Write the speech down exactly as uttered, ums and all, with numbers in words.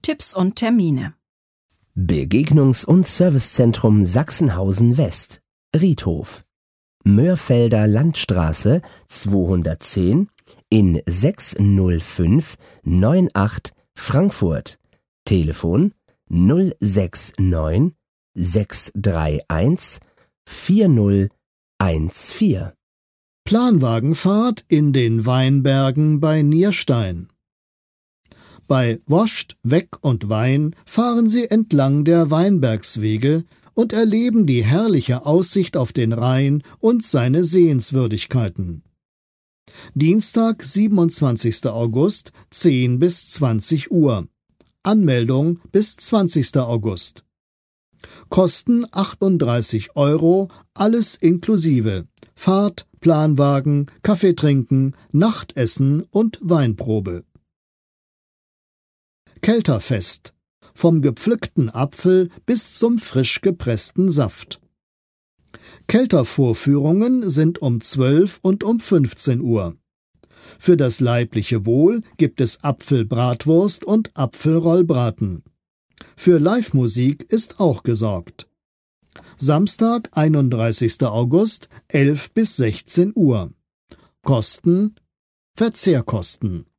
Tipps und Termine. Begegnungs- und Servicezentrum Sachsenhausen West, Riedhof, Mörfelder Landstraße zweihundertzehn in sechs null fünf neun acht Frankfurt. Telefon null sechs neun sechs drei eins vier null eins vier. Planwagenfahrt in den Weinbergen bei Nierstein. Bei Woscht, Weck und Wein fahren Sie entlang der Weinbergswege und erleben die herrliche Aussicht auf den Rhein und seine Sehenswürdigkeiten. Dienstag, siebenundzwanzigster August, zehn bis zwanzig Uhr. Anmeldung bis zwanzigster August. Kosten achtunddreißig Euro, alles inklusive. Fahrt, Planwagen, Kaffee trinken, Nachtessen und Weinprobe. Kelterfest. Vom gepflückten Apfel bis zum frisch gepressten Saft. Keltervorführungen sind um zwölf und um fünfzehn Uhr. Für das leibliche Wohl gibt es Apfelbratwurst und Apfelrollbraten. Für Live-Musik ist auch gesorgt. Samstag, einunddreißigster August, elf bis sechzehn Uhr. Kosten: Verzehrkosten.